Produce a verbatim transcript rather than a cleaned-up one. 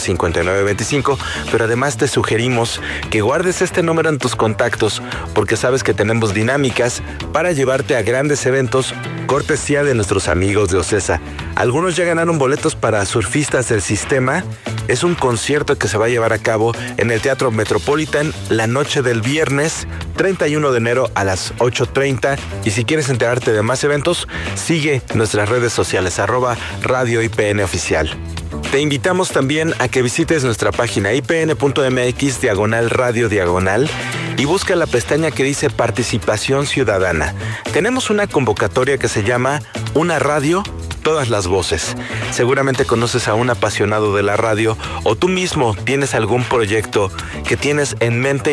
cincuenta y nueve veinticinco, pero además te sugerimos que guardes este número en tus contactos porque sabes que tenemos dinámicas para llevarte a grandes eventos cortesía de nuestros amigos de Ocesa. Algunos ya ganaron boletos para Surfistas del Sistema. Es un concierto que se va a llevar a cabo en el Teatro Metropolitan la noche del viernes treinta y uno de enero a las ocho treinta. Y si quieres enterarte de más eventos, sigue nuestras redes sociales, arroba Radio I P N Oficial. Te invitamos también a que visites nuestra página i p n punto m x diagonal radio diagonal y busca la pestaña que dice Participación Ciudadana. Tenemos una convocatoria que se llama Una Radio, Todas las Voces. Seguramente conoces a un apasionado de la radio o tú mismo tienes algún proyecto que tienes en mente